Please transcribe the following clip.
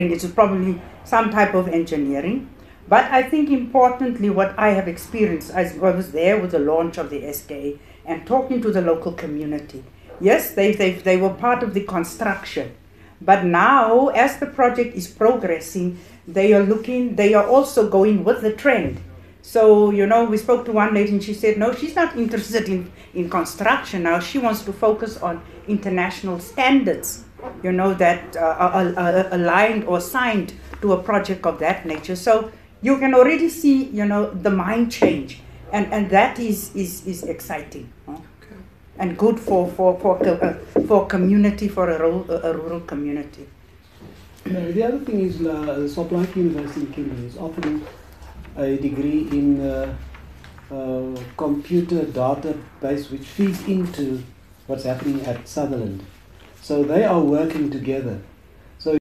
it's probably some type of engineering. But I think importantly what I have experienced, I was there with the launch of the SKA and talking to the local community. Yes, they were part of the construction. But now, as the project is progressing, they are also going with the trend. So, we spoke to one lady and she said, no, she's not interested in construction now. She wants to focus on international standards, that are aligned or signed to a project of that nature. So you can already see, the mind change. And that is exciting. Huh? And good for community, for a rural community. The other thing is Soplake University in Kimberley is offering a degree in computer database which feeds into what's happening at Sutherland. So they are working together